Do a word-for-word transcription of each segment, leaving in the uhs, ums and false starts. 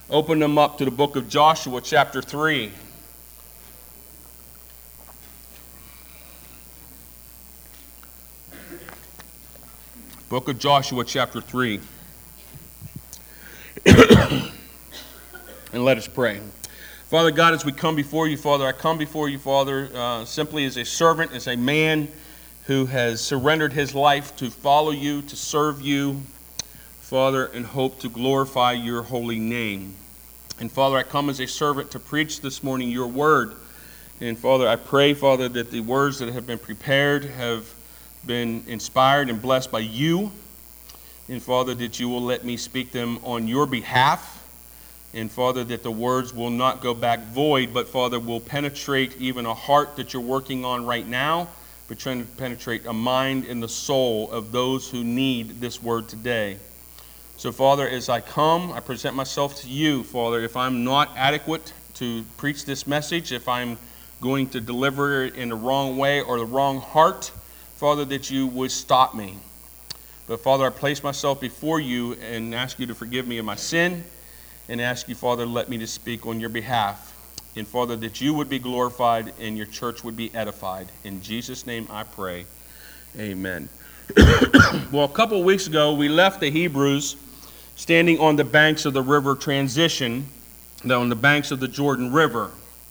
open them up to the book of Joshua, chapter three. Book of Joshua, chapter three. And let us pray. Father God, as we come before you, Father, I come before you, Father, uh, simply as a servant, as a man who has surrendered his life to follow you, to serve you, Father, and hope to glorify your holy name. And Father, I come as a servant to preach this morning your word. And Father, I pray, Father, that the words that have been prepared have been inspired and blessed by you. And Father, that you will let me speak them on your behalf. And Father, that the words will not go back void, but Father, will penetrate even a heart that you're working on right now, but trying to penetrate a mind and the soul of those who need this word today. So Father, as I come, I present myself to you, Father. If I'm not adequate to preach this message, if I'm going to deliver it in the wrong way or the wrong heart, Father, that you would stop me. But Father, I place myself before you and ask you to forgive me of my sin, and ask you, Father, let me to speak on your behalf. And Father, that you would be glorified and your church would be edified. In Jesus' name I pray. Amen. Well, a couple of weeks ago, we left the Hebrews standing on the banks of the river Transition, on the banks of the Jordan River.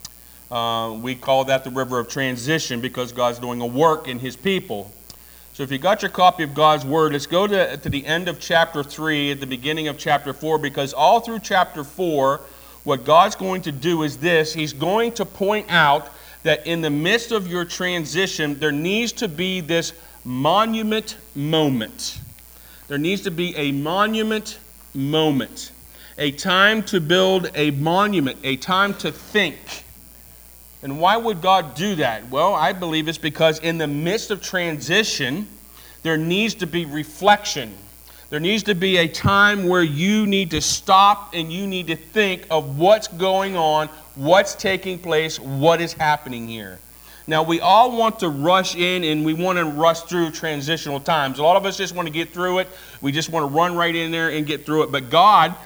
Uh, we call that the river of transition because God's doing a work in his people. So if you got your copy of God's Word, let's go to, to the end of chapter three, at the beginning of chapter four, because all through chapter four, what God's going to do is this. He's going to point out that in the midst of your transition, there needs to be this monument moment. There needs to be a monument moment. A time to build a monument, a time to think. And why would God do that? Well, I believe it's because in the midst of transition, there needs to be reflection. There needs to be a time where you need to stop and you need to think of what's going on, what's taking place, what is happening here. Now, we all want to rush in and we want to rush through transitional times. A lot of us just want to get through it. We just want to run right in there and get through it. But God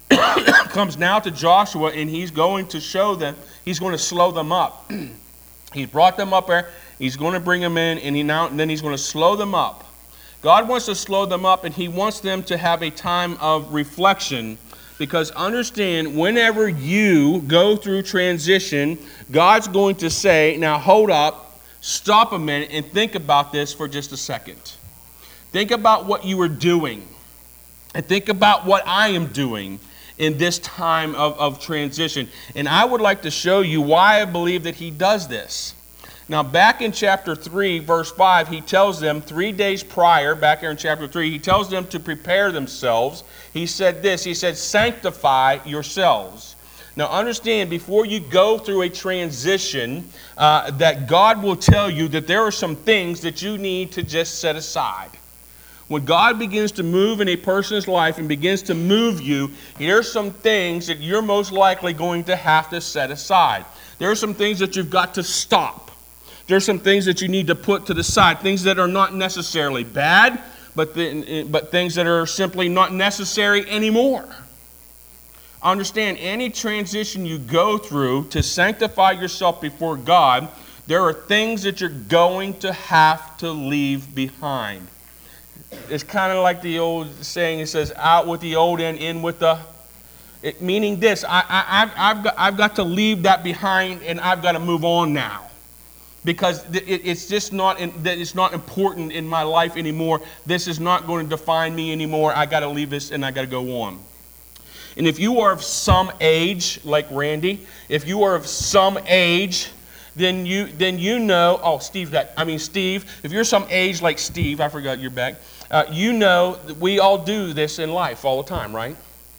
comes now to Joshua and he's going to show them, he's going to slow them up. He's brought them up there, he's going to bring them in, and, he now, and then he's going to slow them up. God wants to slow them up, and he wants them to have a time of reflection, because understand, whenever you go through transition, God's going to say, now hold up, stop a minute, and think about this for just a second. Think about what you were doing, and think about what I am doing in this time of, of transition. And I would like to show you why I believe that he does this. Now, back in chapter three, verse five, he tells them three days prior, back here in chapter three, he tells them to prepare themselves. He said this, he said, sanctify yourselves. Now, understand, before you go through a transition, uh, that God will tell you that there are some things that you need to just set aside. When God begins to move in a person's life and begins to move you, here's some things that you're most likely going to have to set aside. There are some things that you've got to stop. There's some things that you need to put to the side, things that are not necessarily bad, but, the, but things that are simply not necessary anymore. Understand, any transition you go through to sanctify yourself before God, there are things that you're going to have to leave behind. It's kind of like the old saying, it says, out with the old and in with the, it, meaning this, I, I, I've, I've, got, I've got to leave that behind and I've got to move on now. Because it, it's just not, in, it's not important in my life anymore. This is not going to define me anymore. I got to leave this and I got to go on. And if you are of some age, like Randy, if you are of some age, then you then you know, oh, Steve got, I mean, Steve, if you're some age like Steve, I forgot your back, uh, you know that we all do this in life all the time, right?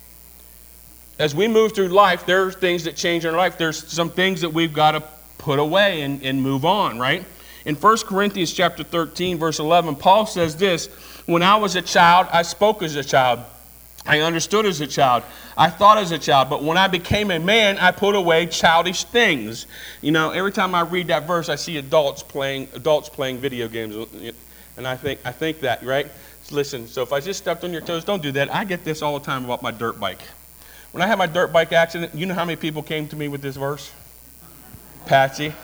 As we move through life, there are things that change in our life. There's some things that we've got to put away and, and move on, right? In First Corinthians chapter thirteen, verse eleven, Paul says this, when I was a child, I spoke as a child. I understood as a child. I thought as a child. But when I became a man, I put away childish things. You know, every time I read that verse, I see adults playing adults playing video games. And I think I think that, right? Listen, so if I just stepped on your toes, don't do that. I get this all the time about my dirt bike. When I had my dirt bike accident, you know how many people came to me with this verse? Patsy.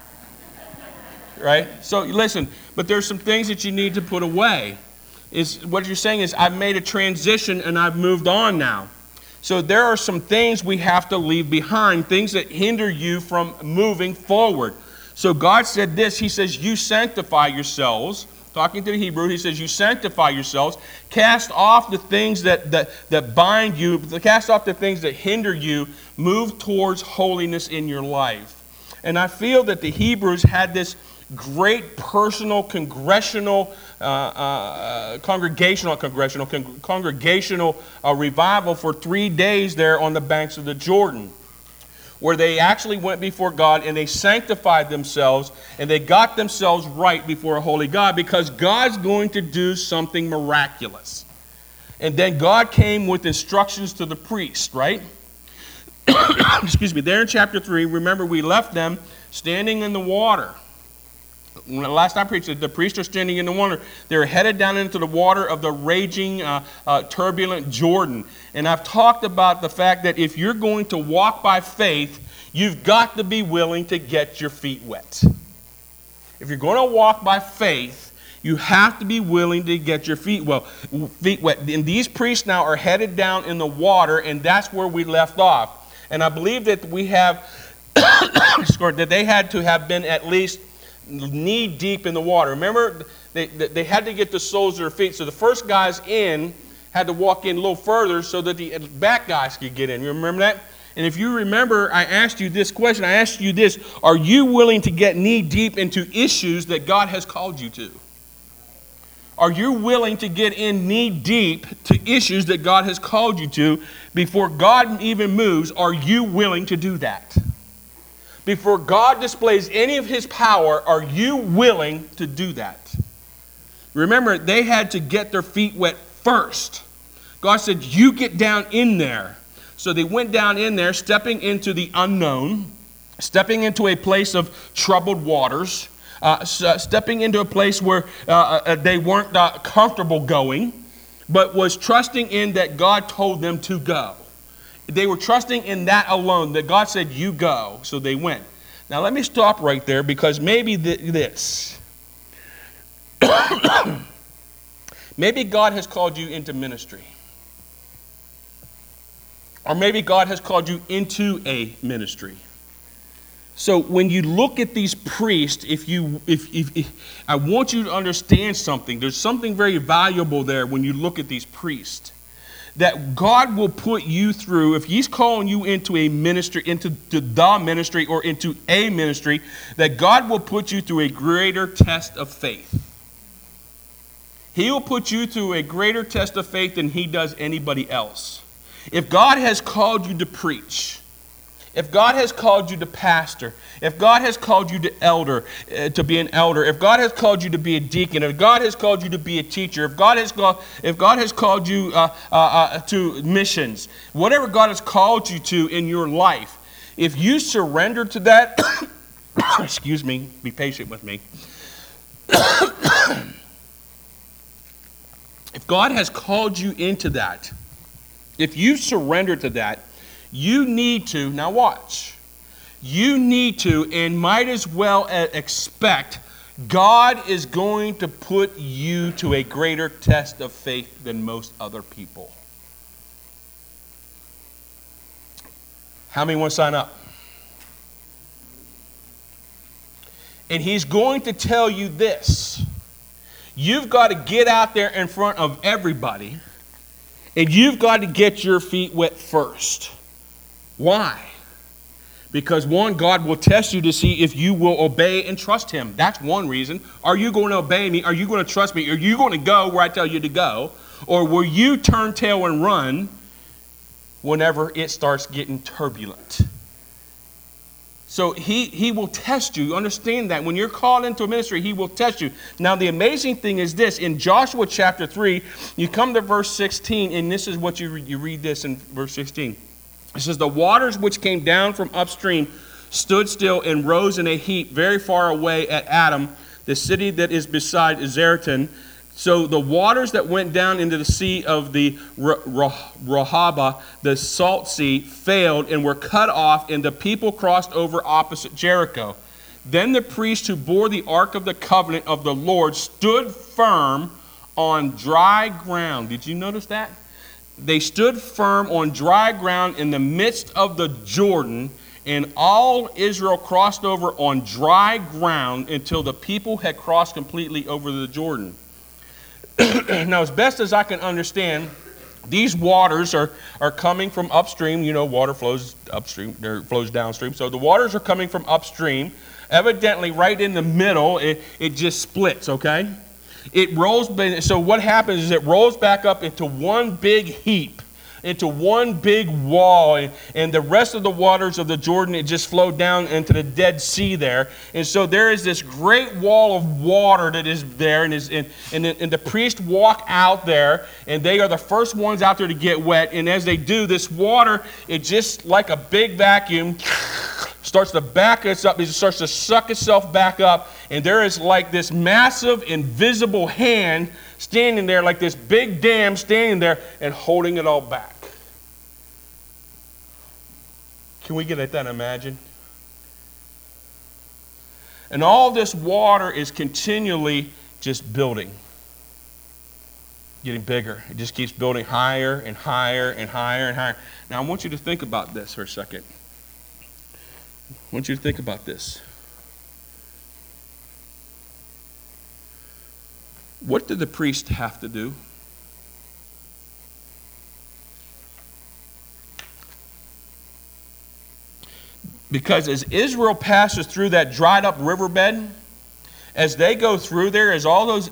Right? So listen, but there's some things that you need to put away. Is what you're saying is I've made a transition and I've moved on now. So there are some things we have to leave behind, things that hinder you from moving forward. So God said this, he says, you sanctify yourselves. Talking to the Hebrew, he says, you sanctify yourselves. Cast off the things that, that, that bind you. Cast off the things that hinder you. Move towards holiness in your life. And I feel that the Hebrews had this great personal, congressional, uh, uh, congregational, congressional, con- congregational uh, revival for three days there on the banks of the Jordan, where they actually went before God and they sanctified themselves and they got themselves right before a holy God, because God's going to do something miraculous. And then God came with instructions to the priest, right? Excuse me. There in chapter three, remember we left them standing in the water. When the last time I preached, the priests are standing in the water. They're headed down into the water of the raging, uh, uh, turbulent Jordan. And I've talked about the fact that if you're going to walk by faith, you've got to be willing to get your feet wet. If you're going to walk by faith, you have to be willing to get your feet well, feet wet. And these priests now are headed down in the water, and that's where we left off. And I believe that we have that they had to have been at least knee deep in the water. Remember, they, they had to get the soles of their feet. So the first guys in had to walk in a little further so that the back guys could get in. You remember that? And if you remember, I asked you this question. I asked you this. Are you willing to get knee deep into issues that God has called you to? Are you willing to get in knee deep to issues that God has called you to before God even moves? Are you willing to do that? Before God displays any of his power, are you willing to do that? Remember, they had to get their feet wet first. God said, you get down in there. So they went down in there, stepping into the unknown, stepping into a place of troubled waters, uh, stepping into a place where uh, uh, they weren't uh, comfortable going, but was trusting in that God told them to go. They were trusting in that alone, that God said, you go. So they went. Now let me stop right there, because maybe th- this. Maybe God has called you into ministry. Or maybe God has called you into a ministry. So when you look at these priests, if you, if, if, if I want you to understand something. There's something very valuable there when you look at these priests. That God will put you through, if he's calling you into a ministry, into the ministry or into a ministry, that God will put you through a greater test of faith. He will put you through a greater test of faith than he does anybody else. If God has called you to preach, if God has called you to pastor, if God has called you to elder, uh, to be an elder, if God has called you to be a deacon, if God has called you to be a teacher, if God has called, if God has called you uh, uh, uh, to missions, whatever God has called you to in your life, if you surrender to that, excuse me, be patient with me. If God has called you into that, if you surrender to that, you need to, now watch, you need to and might as well expect God is going to put you to a greater test of faith than most other people. How many want to sign up? And he's going to tell you this. You've got to get out there in front of everybody, and you've got to get your feet wet first. Why? Because one, God will test you to see if you will obey and trust him. That's one reason. Are you going to obey me? Are you going to trust me? Are you going to go where I tell you to go? Or will you turn tail and run whenever it starts getting turbulent? So he, he will test you. Understand that. When you're called into a ministry, he will test you. Now, the amazing thing is this. In Joshua chapter three, you come to verse sixteen, and this is what you read. You read this in verse sixteen. It says, the waters which came down from upstream stood still and rose in a heap very far away at Adam, the city that is beside Zaretan, So the waters that went down into the sea of the Rehoboth, the salt sea, failed and were cut off, and the people crossed over opposite Jericho. Then the priests who bore the ark of the covenant of the Lord stood firm on dry ground. Did you notice that? They stood firm on dry ground in the midst of the Jordan, and all Israel crossed over on dry ground until the people had crossed completely over the Jordan. Now, as best as I can understand, these waters are, are coming from upstream. You know, water flows upstream, or flows downstream. So the waters are coming from upstream. Evidently, right in the middle, it, it just splits, okay? It rolls, so what happens is it rolls back up into one big heap, into one big wall, and, and the rest of the waters of the Jordan, it just flowed down into the Dead Sea there. And so there is this great wall of water that is there, and, is, and, and, and the priests walk out there, and they are the first ones out there to get wet. And as they do, this water, it just like a big vacuum, starts to back us up. It starts to suck itself back up, and there is like this massive invisible hand standing there, like this big dam standing there and holding it all back. Can we get at that? Imagine. And all this water is continually just building, getting bigger. It just keeps building higher and higher and higher and higher. Now, I want you to think about this for a second. I want you to think about this. What did the priest have to do? Because as Israel passes through that dried up riverbed, as they go through there, as all those,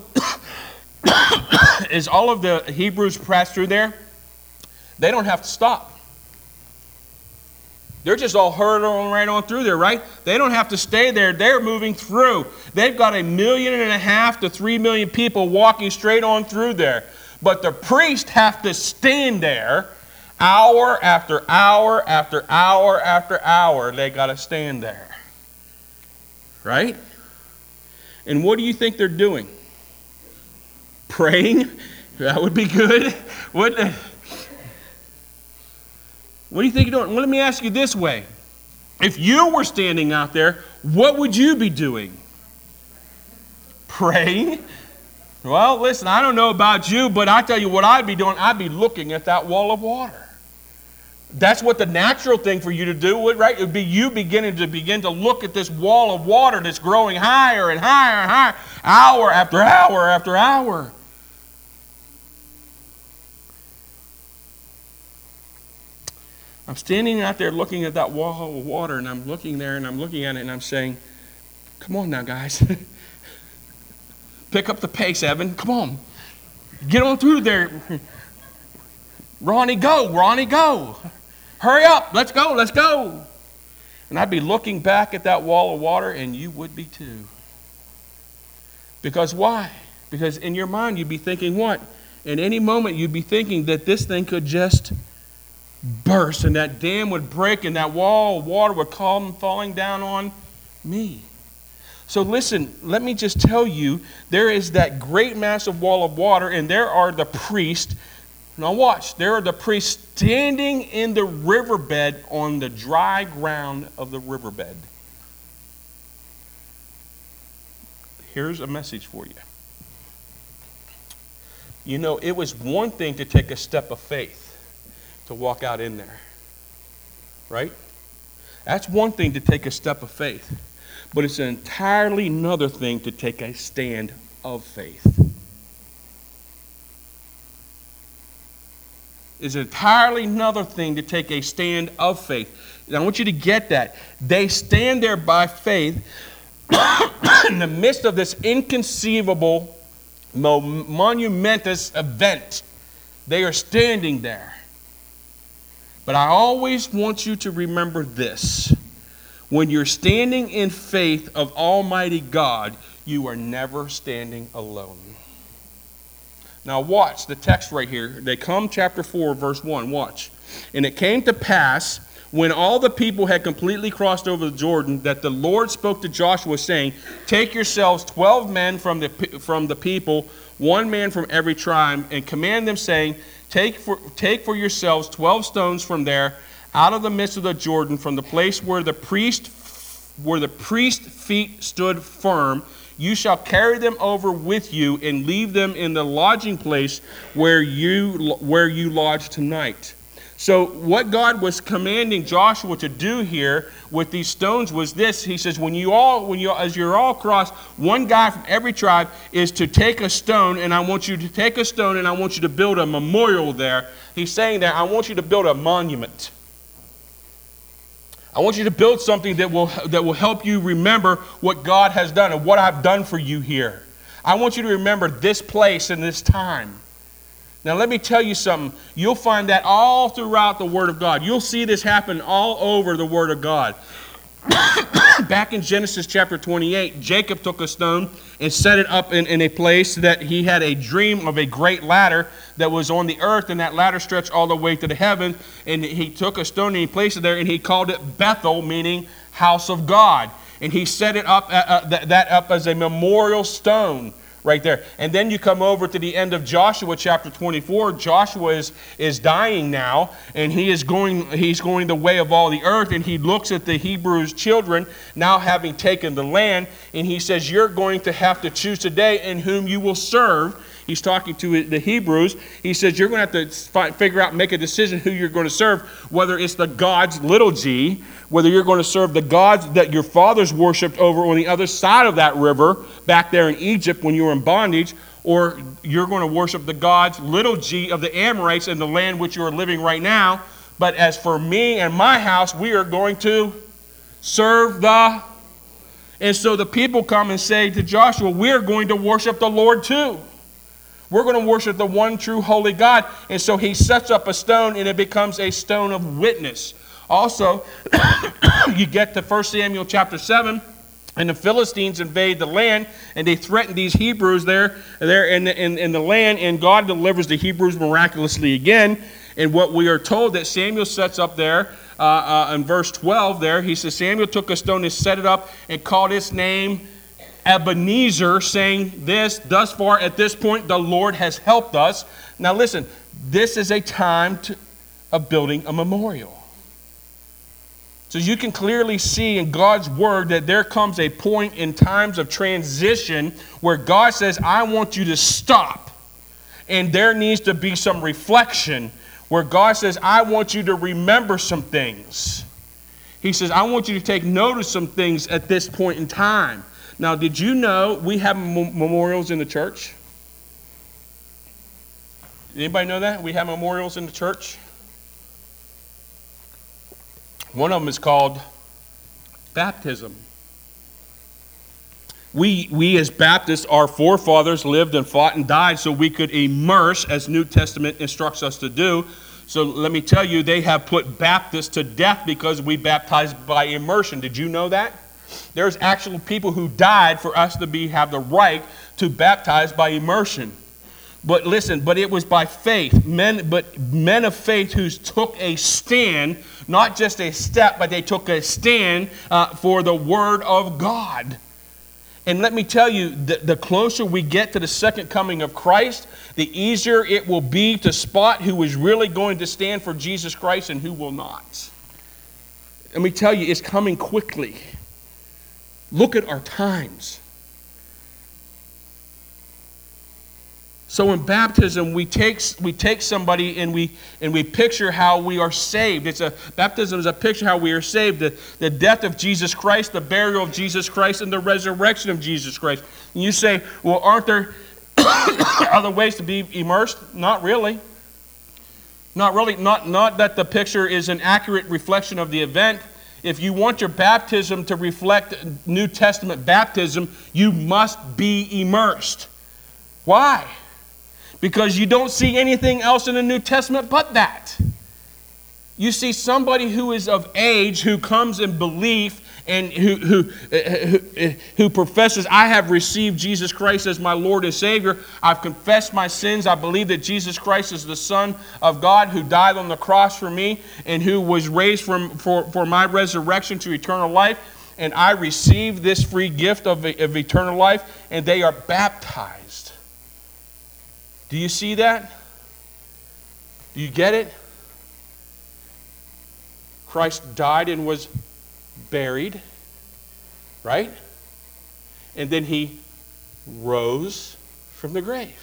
as all of the Hebrews pass through there, they don't have to stop. They're just all hurtling right on through there, right? They don't have to stay there. They're moving through. They've got a million and a half to three million people walking straight on through there. But the priests have to stand there hour after hour after hour after hour. They got to stand there. Right? And what do you think they're doing? Praying? That would be good. Wouldn't it? What do you think you're doing? Well, let me ask you this way. If you were standing out there, what would you be doing? Praying? Well, listen, I don't know about you, but I tell you what I'd be doing. I'd be looking at that wall of water. That's what the natural thing for you to do would, right? It would be you beginning to begin to look at this wall of water that's growing higher and higher and higher, hour after hour after hour. I'm standing out there looking at that wall of water, and I'm looking there, and I'm looking at it, and I'm saying, come on now, guys. Pick up the pace, Evan. Come on. Get on through there. Ronnie, go. Ronnie, go. Hurry up. Let's go. Let's go. And I'd be looking back at that wall of water, and you would be too. Because why? Because in your mind, you'd be thinking what? In any moment, you'd be thinking that this thing could just burst, and that dam would break, and that wall of water would come falling down on me. So listen, let me just tell you, there is that great massive wall of water, and there are the priests. Now watch, there are the priests standing in the riverbed on the dry ground of the riverbed. Here's a message for you. You know, it was one thing to take a step of faith to walk out in there, right? That's one thing to take a step of faith, but it's an entirely another thing to take a stand of faith. It's entirely another thing to take a stand of faith. And I want you to get that. They stand there by faith in the midst of this inconceivable, monumentous event. They are standing there. But I always want you to remember this. When you're standing in faith of Almighty God, you are never standing alone. Now watch the text right here. They come chapter four, verse one. Watch. And it came to pass, when all the people had completely crossed over the Jordan, that the Lord spoke to Joshua, saying, take yourselves twelve men from the, from the people, one man from every tribe, and command them, saying, take for, take for yourselves twelve stones from there, out of the midst of the Jordan, from the place where the priest where the priest feet stood firm. You shall carry them over with you and leave them in the lodging place where you where you lodge tonight. So what God was commanding Joshua to do here with these stones was this. He says, when you all, when you, as you're all crossed, one guy from every tribe is to take a stone, and I want you to take a stone, and I want you to build a memorial there. He's saying that I want you to build a monument. I want you to build something that will, that will help you remember what God has done and what I've done for you here. I want you to remember this place and this time. Now let me tell you something. You'll find that all throughout the Word of God. You'll see this happen all over the Word of God. Back in Genesis chapter twenty-eight, Jacob took a stone and set it up in, in a place that he had a dream of a great ladder that was on the earth, and that ladder stretched all the way to the heaven. And he took a stone and he placed it there, and he called it Bethel, meaning house of God. And he set it up, uh, uh, th- that up as a memorial stone right there. And then you come over to the end of Joshua chapter twenty-four. Joshua is, is dying now, and he is going, he's going the way of all the earth, and he looks at the Hebrews children now having taken the land, and he says, you're going to have to choose today in whom you will serve. He's talking to the Hebrews. He says, you're going to have to find, figure out, make a decision who you're going to serve, whether it's the gods, little g, whether you're going to serve the gods that your fathers worshipped over on the other side of that river, back there in Egypt when you were in bondage, or you're going to worship the gods, little g, of the Amorites in the land which you are living right now. But as for me and my house, we are going to serve the... And so the people come and say to Joshua, we're going to worship the Lord too. We're going to worship the one true holy God. And so he sets up a stone, and it becomes a stone of witness. Also, you get to First Samuel chapter seven, and the Philistines invade the land, and they threaten these Hebrews there, there in, the, in, in the land, and God delivers the Hebrews miraculously again. And what we are told that Samuel sets up there, uh, uh, in verse twelve there, he says, Samuel took a stone and set it up and called its name Ebenezer, saying this, thus far at this point, the Lord has helped us. Now listen, this is a time to, of building a memorial. So you can clearly see in God's word that there comes a point in times of transition where God says, I want you to stop. And there needs to be some reflection where God says, I want you to remember some things. He says, I want you to take notice of some things at this point in time. Now, did you know we have memorials in the church? Anybody know that? We have memorials in the church. One of them is called baptism. We, we as Baptists, our forefathers lived and fought and died so we could immerse, as New Testament instructs us to do. So let me tell you, they have put Baptists to death because we baptized by immersion. Did you know that? There's actual people who died for us to be have the right to baptize by immersion. But listen, but it was by faith. Men, but men of faith who took a stand, not just a step, but they took a stand uh, for the Word of God. And let me tell you, the, the closer we get to the second coming of Christ, the easier it will be to spot who is really going to stand for Jesus Christ and who will not. Let me tell you, it's coming quickly. Look at our times. So in baptism, we take we take somebody and we and we picture how we are saved. It's a baptism is a picture how we are saved. The, the death of Jesus Christ, the burial of Jesus Christ, and the resurrection of Jesus Christ. And you say, well, aren't there other ways to be immersed? Not really. Not really. Not not that the picture is an accurate reflection of the event. If you want your baptism to reflect New Testament baptism, you must be immersed. Why? Because you don't see anything else in the New Testament but that. You see somebody who is of age, who comes in belief, and who, who, who, who professes, I have received Jesus Christ as my Lord and Savior. I've confessed my sins. I believe that Jesus Christ is the Son of God who died on the cross for me and who was raised from, for, for my resurrection to eternal life. And I receive this free gift of, of eternal life, and they are baptized. Do you see that? Do you get it? Christ died and was buried, right? And then he rose from the grave.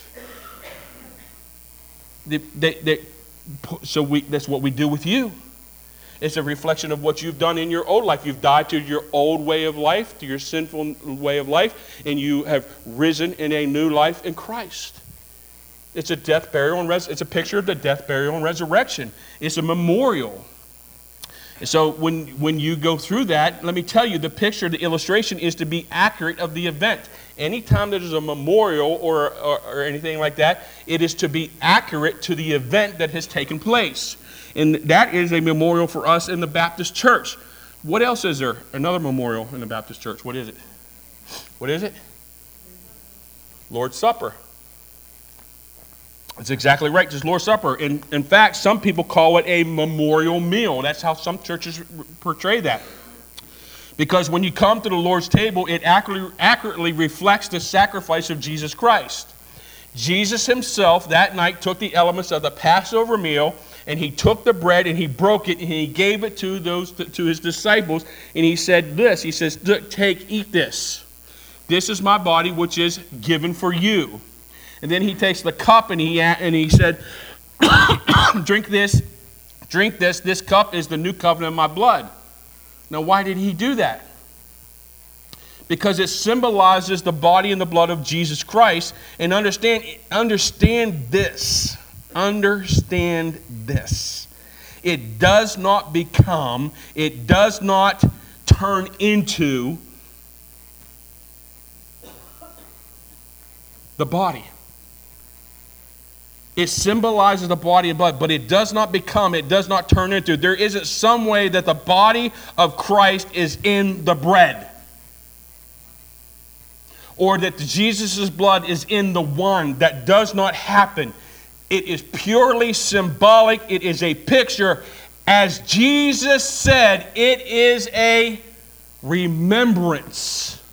They, they, they, so we, that's what we do with you. It's a reflection of what you've done in your old life. You've died to your old way of life, to your sinful way of life, and you have risen in a new life in Christ. It's a death, burial, and res- it's a picture of the death, burial, and resurrection. It's a memorial. So when, when you go through that, let me tell you, the picture, the illustration is to be accurate of the event. Anytime there's a memorial or, or, or anything like that, it is to be accurate to the event that has taken place. And that is a memorial for us in the Baptist church. What else is there? Another memorial in the Baptist church. What is it? What is it? Lord's Supper. That's exactly right, just Lord's Supper. In, in fact, some people call it a memorial meal. That's how some churches portray that. Because when you come to the Lord's table, it accurately, accurately reflects the sacrifice of Jesus Christ. Jesus himself that night took the elements of the Passover meal, and he took the bread and he broke it and he gave it to those to, to his disciples, and he said this, he says, take, eat this. This is my body which is given for you. And then he takes the cup and he and he said, drink this, drink this. This cup is the new covenant of my blood. Now, why did he do that? Because it symbolizes the body and the blood of Jesus Christ. And understand, understand this. Understand this. It does not become, it does not turn into the body. It symbolizes the body and blood, but it does not become, it does not turn into. There isn't some way that the body of Christ is in the bread, or that Jesus' blood is in the wine. That does not happen. It is purely symbolic. It is a picture. As Jesus said, it is a remembrance.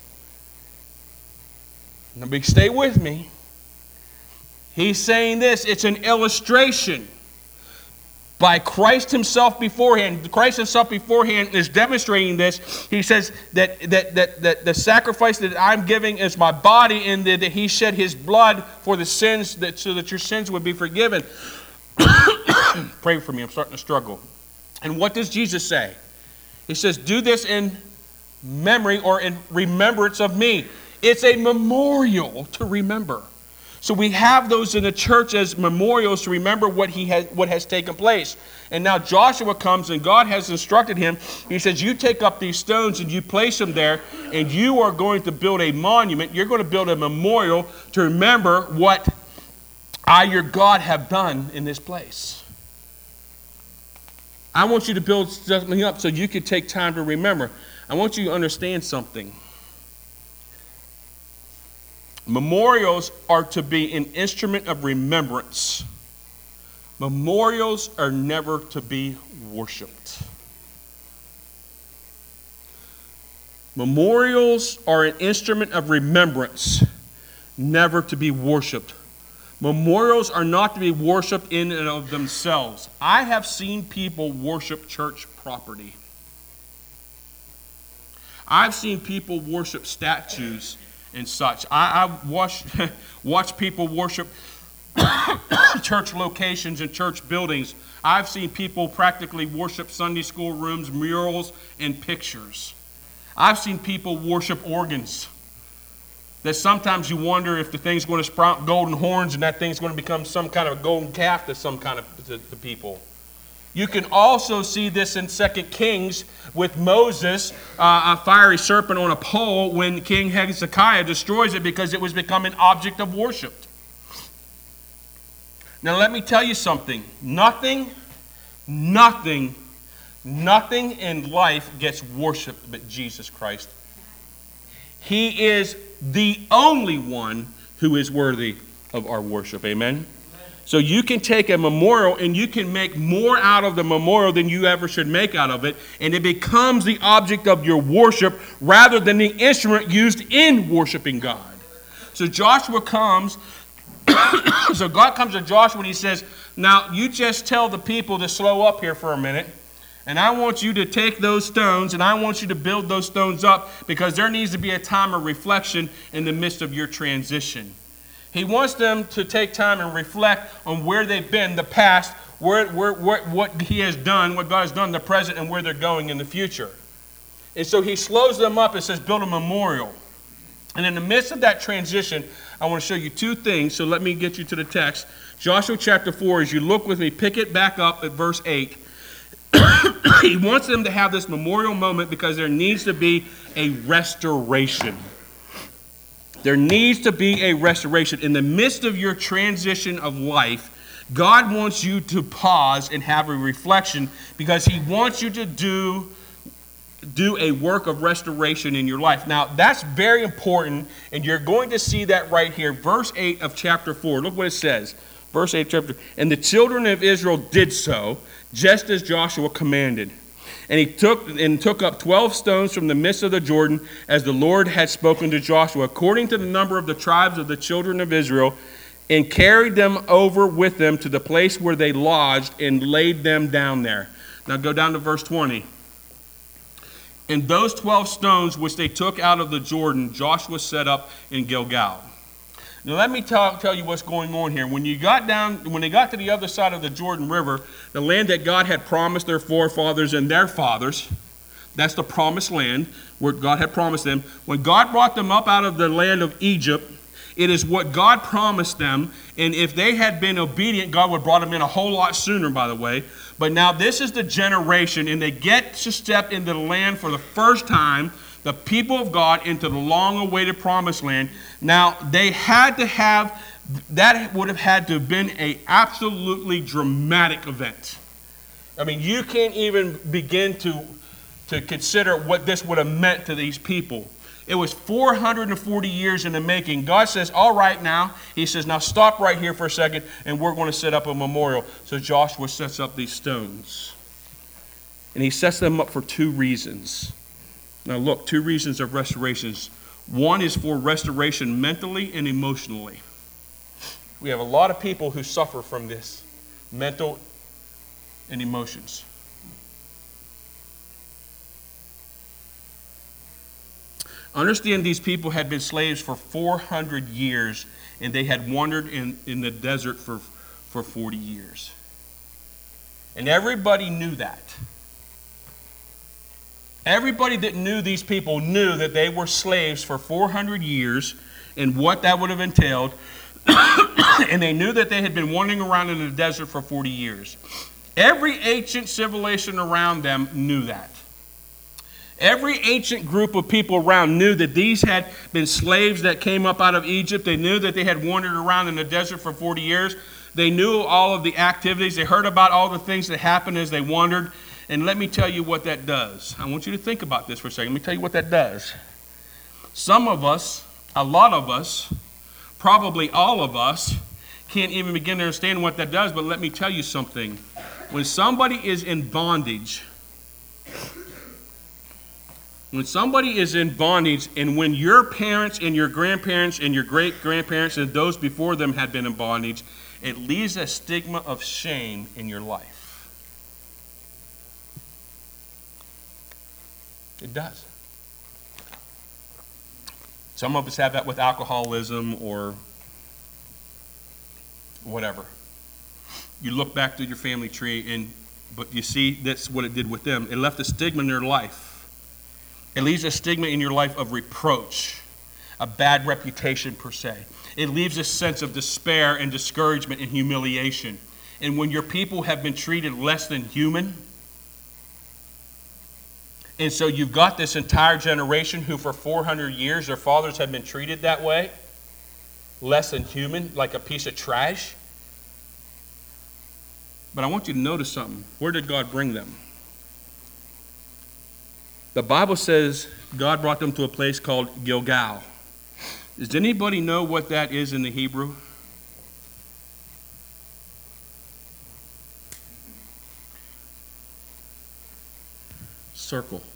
Now, stay with me. He's saying this, it's an illustration by Christ himself beforehand. Christ himself beforehand is demonstrating this. He says that, that, that, that the sacrifice that I'm giving is my body, and that he shed his blood for the sins, that, so that your sins would be forgiven. Pray for me, I'm starting to struggle. And what does Jesus say? He says, do this in memory or in remembrance of me. It's a memorial to remember. So we have those in the church as memorials to remember what he has, what has taken place. And now Joshua comes and God has instructed him. He says, you take up these stones and you place them there, and you are going to build a monument. You're going to build a memorial to remember what I, your God, have done in this place. I want you to build something up so you can take time to remember. I want you to understand something. Memorials are to be an instrument of remembrance. Memorials are never to be worshipped. Memorials are an instrument of remembrance, never to be worshipped. Memorials are not to be worshipped in and of themselves. I have seen people worship church property. I've seen people worship statues and such. I, I watch, watch people worship church locations and church buildings. I've seen people practically worship Sunday school rooms, murals, and pictures. I've seen people worship organs. That sometimes you wonder if the thing's going to sprout golden horns and that thing's going to become some kind of a golden calf to some kind of to, to people. You can also see this in Second Kings with Moses, uh, a fiery serpent on a pole, when King Hezekiah destroys it because it was become an object of worship. Now let me tell you something. Nothing, Nothing, nothing in life gets worshiped but Jesus Christ. He is the only one who is worthy of our worship. Amen? So you can take a memorial and you can make more out of the memorial than you ever should make out of it, and it becomes the object of your worship rather than the instrument used in worshiping God. So Joshua comes, so God comes to Joshua and he says, now you just tell the people to slow up here for a minute, and I want you to take those stones and I want you to build those stones up, because there needs to be a time of reflection in the midst of your transition. He wants them to take time and reflect on where they've been, the past, where, where, where, what he has done, what God has done in the present, and where they're going in the future. And so he slows them up and says, build a memorial. And in the midst of that transition, I want to show you two things, so let me get you to the text. Joshua chapter four, as you look with me, pick it back up at verse eight. He wants them to have this memorial moment because there needs to be a restoration. There needs to be a restoration. In the midst of your transition of life, God wants you to pause and have a reflection, because he wants you to do, do a work of restoration in your life. Now, that's very important, and you're going to see that right here. Verse eight of chapter four. Look what it says. Verse eight, chapter. And the children of Israel did so, just as Joshua commanded. And he took and took up twelve stones from the midst of the Jordan, as the Lord had spoken to Joshua, according to the number of the tribes of the children of Israel, and carried them over with them to the place where they lodged, and laid them down there. Now go down to verse twenty. And those twelve stones which they took out of the Jordan, Joshua set up in Gilgal. Now let me tell, tell you what's going on here. When you got down, when they got to the other side of the Jordan River, the land that God had promised their forefathers and their fathers, that's the promised land where God had promised them. When God brought them up out of the land of Egypt, it is what God promised them. And if they had been obedient, God would have brought them in a whole lot sooner, by the way. But now this is the generation, and they get to step into the land for the first time, the people of God, into the long-awaited promised land. Now, they had to have, that would have had to have been an absolutely dramatic event. I mean, you can't even begin to, to consider what this would have meant to these people. It was four hundred forty years in the making. God says, all right now, he says, now stop right here for a second, and we're going to set up a memorial. So Joshua sets up these stones. And he sets them up for two reasons. Now look, two reasons of restorations. One is for restoration mentally and emotionally. We have a lot of people who suffer from this, mental and emotions. Understand, these people had been slaves for four hundred years, and they had wandered in, in the desert for, for forty years. And everybody knew that. Everybody that knew these people knew that they were slaves for four hundred years and what that would have entailed. And they knew that they had been wandering around in the desert for forty years. Every ancient civilization around them knew that. Every ancient group of people around knew that these had been slaves that came up out of Egypt. They knew that they had wandered around in the desert for forty years. They knew all of the activities. They heard about all the things that happened as they wandered. And let me tell you what that does. I want you to think about this for a second. Let me tell you what that does. Some of us, a lot of us, probably all of us, can't even begin to understand what that does, but let me tell you something. When somebody is in bondage, when somebody is in bondage, and when your parents and your grandparents and your great-grandparents and those before them had been in bondage, it leaves a stigma of shame in your life. It does. Some of us have that with alcoholism or whatever. You look back through your family tree, and but you see that's what it did with them. It left a stigma in their life. It leaves a stigma in your life of reproach, a bad reputation per se. It leaves a sense of despair and discouragement and humiliation. And when your people have been treated less than human, and so you've got this entire generation who for four hundred years their fathers have been treated that way, less than human, like a piece of trash. But I want you to notice something. Where did God bring them? The Bible says God brought them to a place called Gilgal. Does anybody know what that is in the Hebrew? Circle.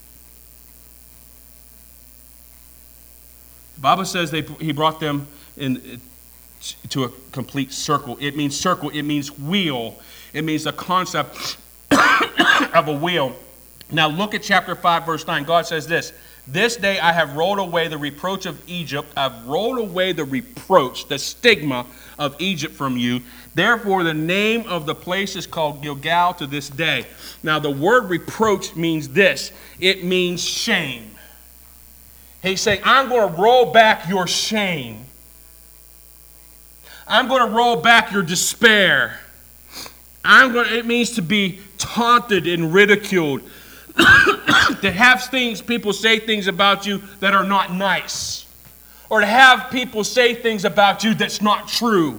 The Bible says they, he brought them in, to a complete circle. It means circle. It means wheel. It means the concept of a wheel. Now look at chapter five, verse nine. God says this. This day I have rolled away the reproach of Egypt. I've rolled away the reproach, the stigma of Egypt from you. Therefore, the name of the place is called Gilgal to this day. Now, the word reproach means this. It means shame. He's saying, I'm going to roll back your shame. I'm going to roll back your despair. I'm going to, it means to be taunted and ridiculed. To have things, people say things about you that are not nice. Or to have people say things about you that's not true.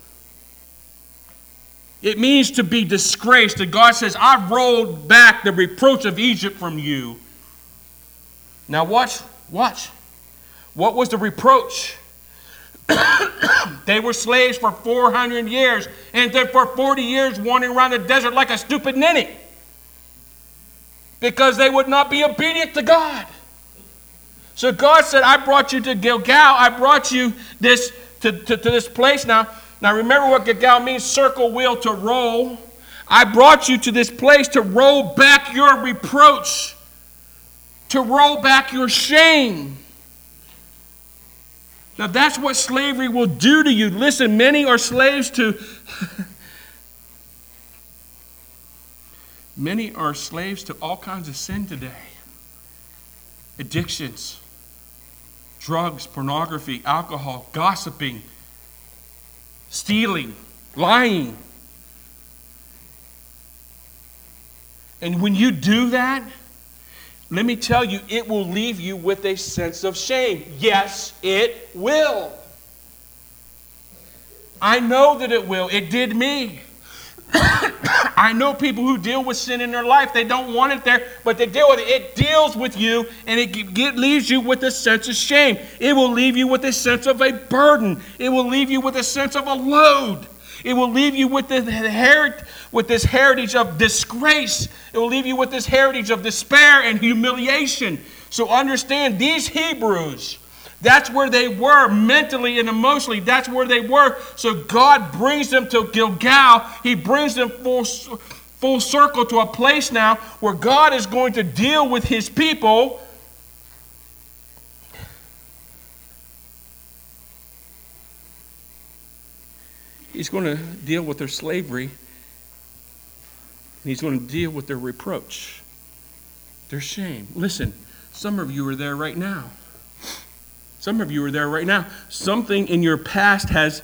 It means to be disgraced. And God says, I've rolled back the reproach of Egypt from you. Now watch, watch. What was the reproach? They were slaves for four hundred years. And then for forty years wandering around the desert like a stupid ninny. Because they would not be obedient to God. So God said, I brought you to Gilgal. I brought you this to, to, to this place. Now, now remember what Gilgal means, circle, wheel, to roll. I brought you to this place to roll back your reproach. To roll back your shame. Now that's what slavery will do to you. Listen, many are slaves to... Many are slaves to all kinds of sin today. Addictions, drugs, pornography, alcohol, gossiping, stealing, lying. And when you do that, let me tell you, it will leave you with a sense of shame. Yes, it will. I know that it will. It did me. I know people who deal with sin in their life. They don't want it there, but they deal with it. It deals with you, and it get, leaves you with a sense of shame. It will leave you with a sense of a burden. It will leave you with a sense of a load. It will leave you with, the herit, with this heritage of disgrace. It will leave you with this heritage of despair and humiliation. So understand, these Hebrews, that's where they were mentally and emotionally. That's where they were. So God brings them to Gilgal. He brings them full, full circle to a place now where God is going to deal with his people. He's going to deal with their slavery. And he's going to deal with their reproach, their shame. Listen, some of you are there right now. Some of you are there right now. Something in your past has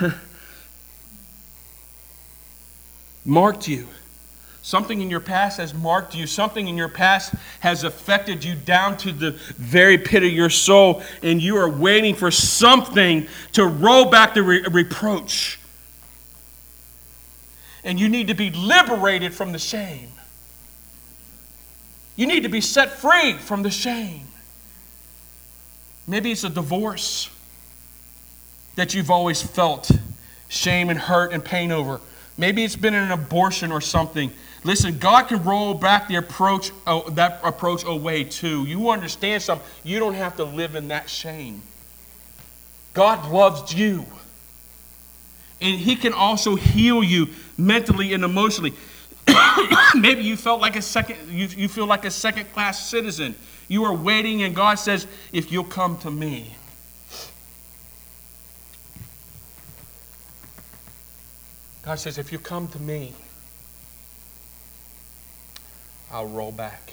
marked you. Something in your past has marked you. Something in your past has affected you down to the very pit of your soul. And you are waiting for something to roll back the re- reproach. And you need to be liberated from the shame. You need to be set free from the shame. Maybe it's a divorce that you've always felt shame and hurt and pain over. Maybe it's been an abortion or something. Listen, God can roll back the approach, oh, that approach away too. You understand something? You don't have to live in that shame. God loves you. And he can also heal you mentally and emotionally. Maybe you felt like a second, you, you feel like a second-class citizen. You are waiting, and God says, if you'll come to me. God says, if you come to me, I'll roll back.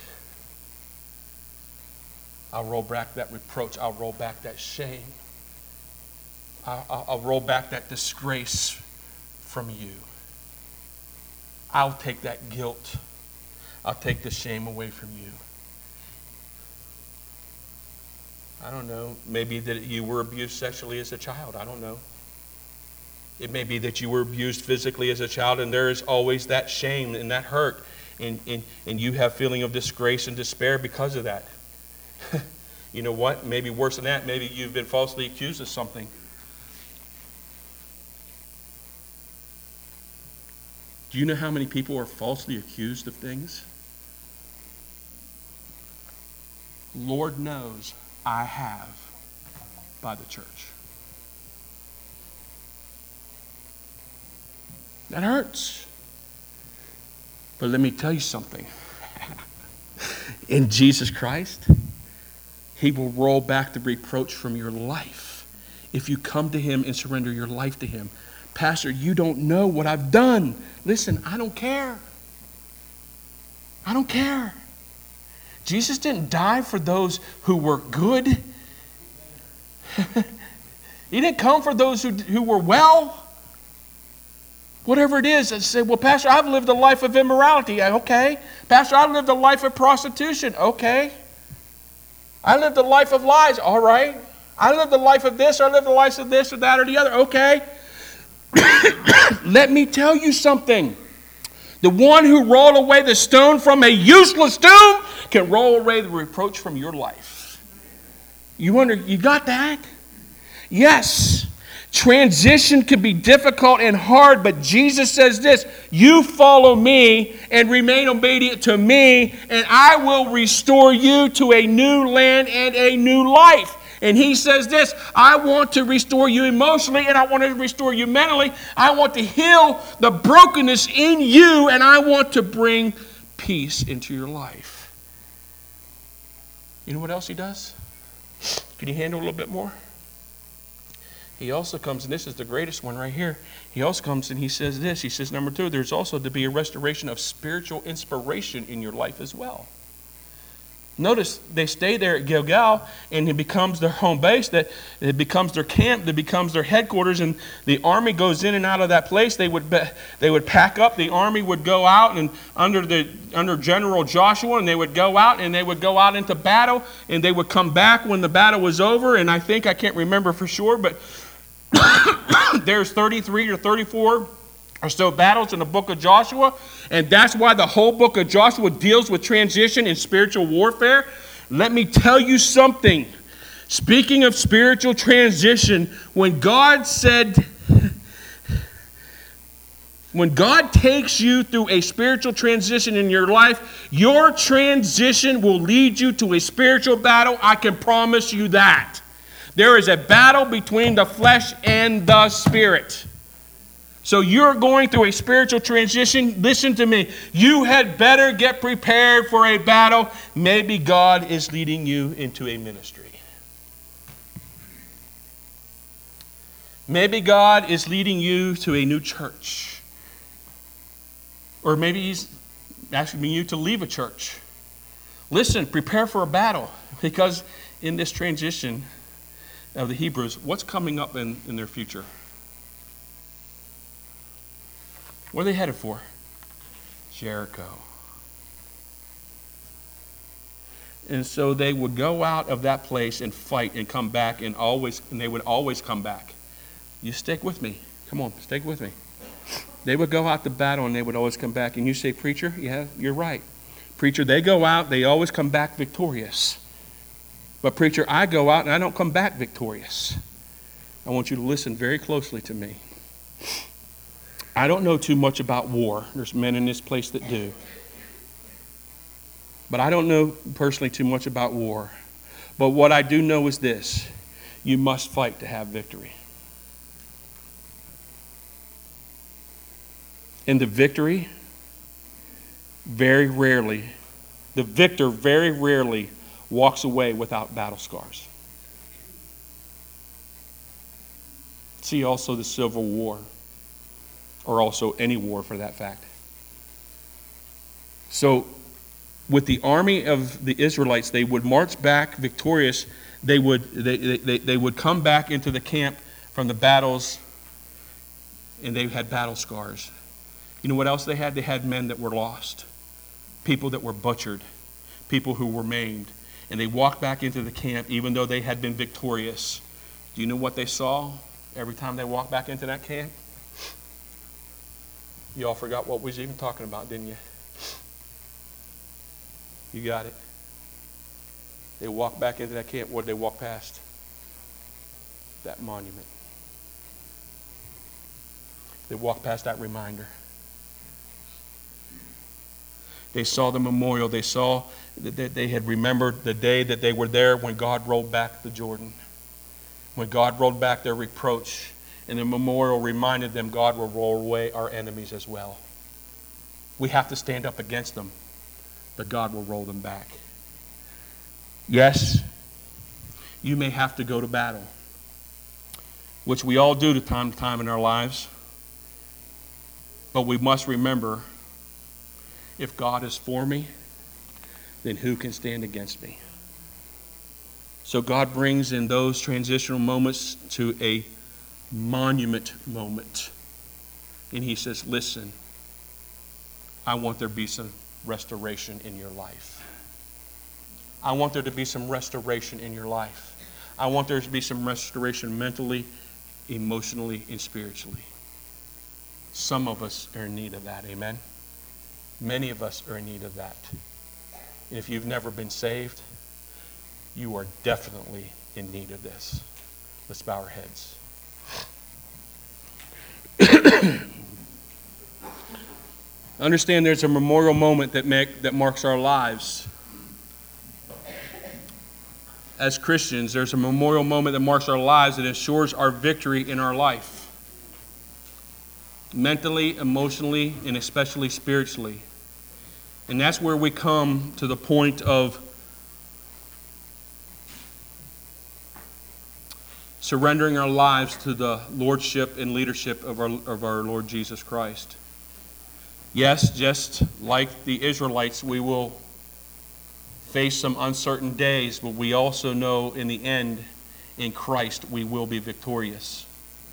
I'll roll back that reproach. I'll roll back that shame. I'll, I'll roll back that disgrace from you. I'll take that guilt. I'll take the shame away from you. I don't know. Maybe that you were abused sexually as a child. I don't know. It may be that you were abused physically as a child, and there is always that shame and that hurt, and, and, and you have feeling of disgrace and despair because of that. You know what? Maybe worse than that, maybe you've been falsely accused of something. Do you know how many people are falsely accused of things? Lord knows I have by the church. That hurts. But let me tell you something. In Jesus Christ, He will roll back the reproach from your life if you come to Him and surrender your life to Him. Pastor, you don't know what I've done. Listen, I don't care. I don't care. Jesus didn't die for those who were good. He didn't come for those who, who were well. Whatever it is, I say, well, Pastor, I've lived a life of immorality. Okay. Pastor, I've lived a life of prostitution. Okay. I lived a life of lies. All right. I lived a life of this, or I lived a life of this or that or the other. Okay. Let me tell you something. The one who rolled away the stone from a useless tomb can roll away the reproach from your life. You wonder, you got that? Yes. Transition can be difficult and hard, but Jesus says this, you follow me and remain obedient to me, and I will restore you to a new land and a new life. And He says this, I want to restore you emotionally, and I want to restore you mentally. I want to heal the brokenness in you, and I want to bring peace into your life. You know what else He does? Can you handle a little bit more? He also comes, and this is the greatest one right here. He also comes and He says this. He says, number two, there's also to be a restoration of spiritual inspiration in your life as well. Notice they stay there at Gilgal, and it becomes their home base, that it becomes their camp, that becomes their headquarters, and the army goes in and out of that place. They would they would pack up. The army would go out and under the under General Joshua, and they would go out and they would go out into battle, and they would come back when the battle was over. And I think I can't remember for sure, but there's thirty-three or thirty-four or so battles in the book of Joshua, and that's why the whole book of Joshua deals with transition and spiritual warfare. Let me tell you something. Speaking of spiritual transition, when God said, when God takes you through a spiritual transition in your life, your transition will lead you to a spiritual battle. I can promise you that. There is a battle between the flesh and the spirit. So you're going through a spiritual transition. Listen to me. You had better get prepared for a battle. Maybe God is leading you into a ministry. Maybe God is leading you to a new church. Or maybe He's asking you to leave a church. Listen, prepare for a battle. Because in this transition of the Hebrews, what's coming up in, in their future? What are they headed for? Jericho. And so they would go out of that place and fight and come back, and always, and they would always come back. You stick with me. Come on, stick with me. They would go out to battle and they would always come back. And you say, preacher, yeah, you're right. Preacher, they go out, they always come back victorious. But preacher, I go out and I don't come back victorious. I want you to listen very closely to me. I don't know too much about war. There's men in this place that do. But I don't know personally too much about war. But what I do know is this. You must fight to have victory. And the victory, very rarely, the victor very rarely walks away without battle scars. See also the Civil War, or also any war for that fact. So, with the army of the Israelites, they would march back victorious. They would they, they, they would come back into the camp from the battles, and they had battle scars. You know what else they had? They had men that were lost, people that were butchered, people who were maimed. And they walked back into the camp even though they had been victorious. Do you know what they saw every time they walked back into that camp? You all forgot what we was even talking about, didn't you? You got it. They walked back into that camp. What did they walk past? That monument. They walked past that reminder. They saw the memorial. They saw that they had remembered the day that they were there when God rolled back the Jordan. When God rolled back their reproach. And the memorial reminded them God will roll away our enemies as well. We have to stand up against them, but God will roll them back. Yes, you may have to go to battle, which we all do from time to time in our lives. But we must remember, if God is for me, then who can stand against me? So God brings in those transitional moments to a monument moment. And he says, listen, I want there to be some restoration in your life. I want there to be some restoration in your life. I want there to be some restoration mentally, emotionally, and spiritually. Some of us are in need of that, amen? Many of us are in need of that. And if you've never been saved, you are definitely in need of this. Let's bow our heads. Understand there's a memorial moment that make, that marks our lives. As Christians, there's a memorial moment that marks our lives that ensures our victory in our life. Mentally, emotionally, and especially spiritually. And that's where we come to the point of surrendering our lives to the lordship and leadership of our, of our Lord Jesus Christ. Yes, just like the Israelites, we will face some uncertain days, but we also know in the end, in Christ, we will be victorious.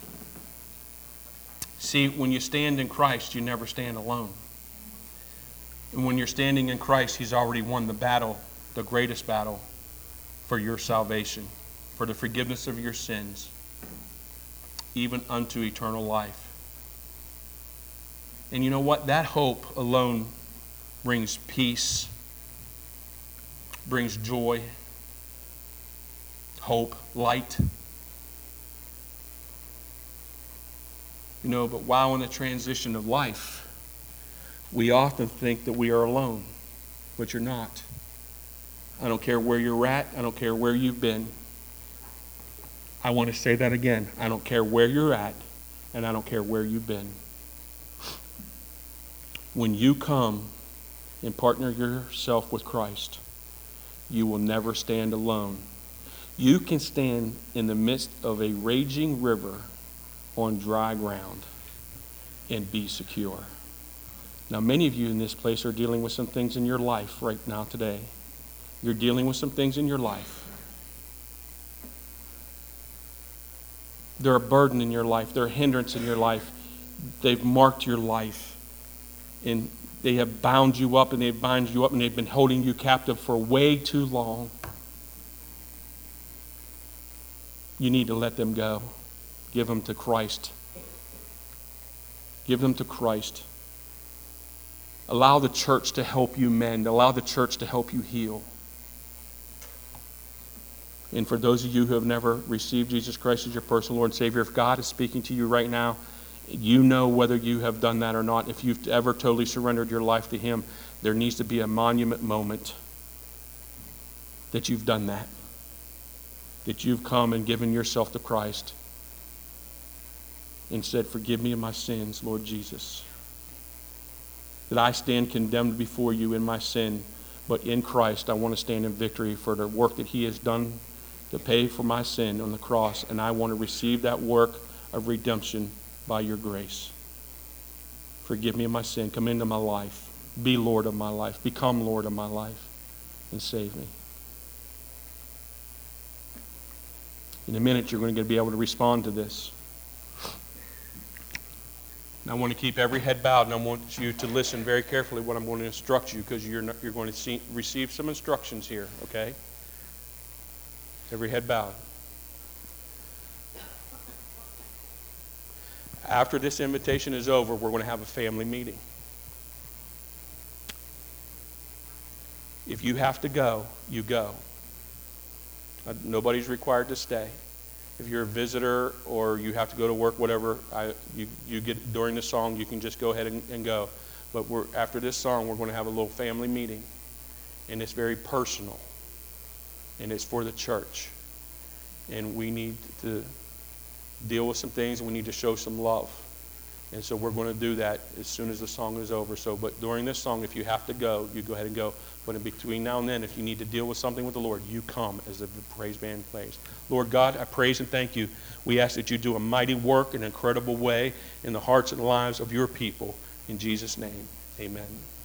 See, when you stand in Christ, you never stand alone. And when you're standing in Christ, he's already won the battle, the greatest battle for your salvation, for the forgiveness of your sins, even unto eternal life. And you know what? That hope alone brings peace, brings joy, hope, light. You know, but while in the transition of life, we often think that we are alone, but you're not. I don't care where you're at. I don't care where you've been. I want to say that again. I don't care where you're at, and I don't care where you've been. When you come and partner yourself with Christ, you will never stand alone. You can stand in the midst of a raging river on dry ground and be secure. Now, many of you in this place are dealing with some things in your life right now today. You're dealing with some things in your life. They're a burden in your life. They're a hindrance in your life. They've marked your life. And they have bound you up, and they've bound you up, and they've been holding you captive for way too long. You need to let them go. Give them to Christ. Give them to Christ. Allow the church to help you mend. Allow the church to help you heal. And for those of you who have never received Jesus Christ as your personal Lord and Savior, if God is speaking to you right now, you know whether you have done that or not. If you've ever totally surrendered your life to Him, there needs to be a monument moment that you've done that. That you've come and given yourself to Christ and said, forgive me of my sins, Lord Jesus. That I stand condemned before you in my sin, but in Christ I want to stand in victory for the work that He has done to pay for my sin on the cross, and I want to receive that work of redemption by your grace. Forgive me of my sin. Come into my life. Be Lord of my life. Become Lord of my life and save me. In a minute, you're going to be able to respond to this. And I want to keep every head bowed, and I want you to listen very carefully what I'm going to instruct you, because you're, not, you're going to see, receive some instructions here, okay? Every head bowed. after this invitation is over, we're going to have a family meeting. If you have to go, you go. Uh, nobody's required to stay. If you're a visitor or you have to go to work, whatever, I, you, you get during the song, you can just go ahead and, and go. But we're, after this song, we're going to have a little family meeting. And it's very personal. And it's for the church. And we need to deal with some things, and we need to show some love. And so we're going to do that as soon as the song is over. So, but during this song, if you have to go, you go ahead and go. But in between now and then, if you need to deal with something with the Lord, you come as the praise band plays. Lord God, I praise and thank you. We ask that you do a mighty work in an incredible way in the hearts and lives of your people. In Jesus' name, amen.